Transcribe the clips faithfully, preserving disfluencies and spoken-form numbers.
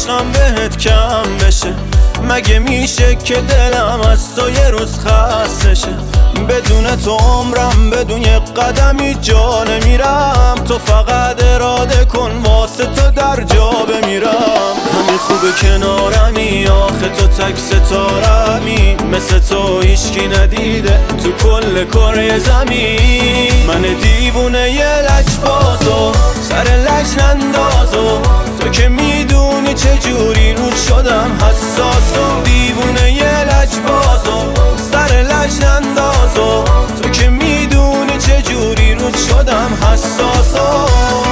عشقم بهت کم بشه؟ مگه میشه که دلم از تو یه روز خسته شه؟ بدون تو عمرم بدون یه قدمی جا نمیرم. تو فقط اراده کن واسه تو در جا بمیرم. همین خوبه کنارمی، آخه تو تک ستارمی، مثل تو هیچکی ندیده تو کل کره زمین. من دیوونه یه لجبازو سر لج نندازو، تو که میدونی چجوری رود شدم حساسو. دیوونه یه لجبازو سر لج نندازو، تو که میدونی چجوری رود شدم حساسو.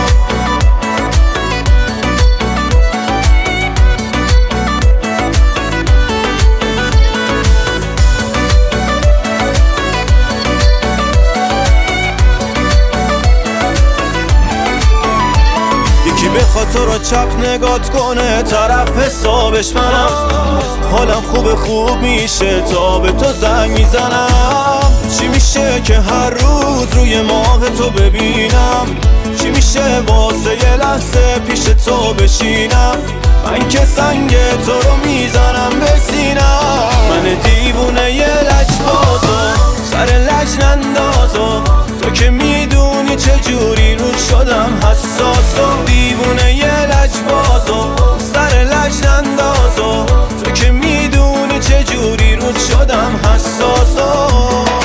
بخواد تو رو چپ نگات کنه طرف حسابش منم. حالم خوب خوب میشه تا به تو زنگ میزنم. چی میشه که هر روز روی ماه تو ببینم؟ چی میشه واسه یه لحظه پیش تو بشینم؟ من که سنگ تو رو میزنم به سینم. من دیوونه یه لجبازو سر لج نندازو، تو که میدونی چجوری رود شدم حساسو. دیوونه یه لجبازو سر لج نندازو، تو که میدونی چجوری رود شدم حساسو.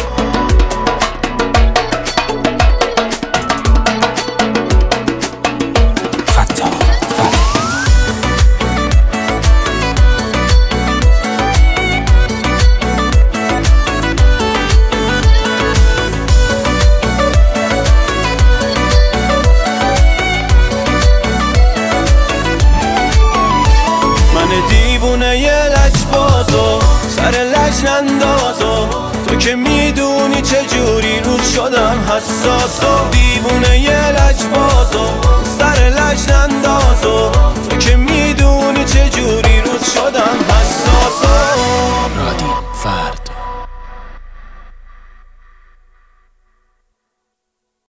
دیوونه یه لجبازو سر لج نندازو، تو که میدونی چجوری رود شدم حساسو. دیوونه یه لجبازو سر لج نندازو، تو که میدونی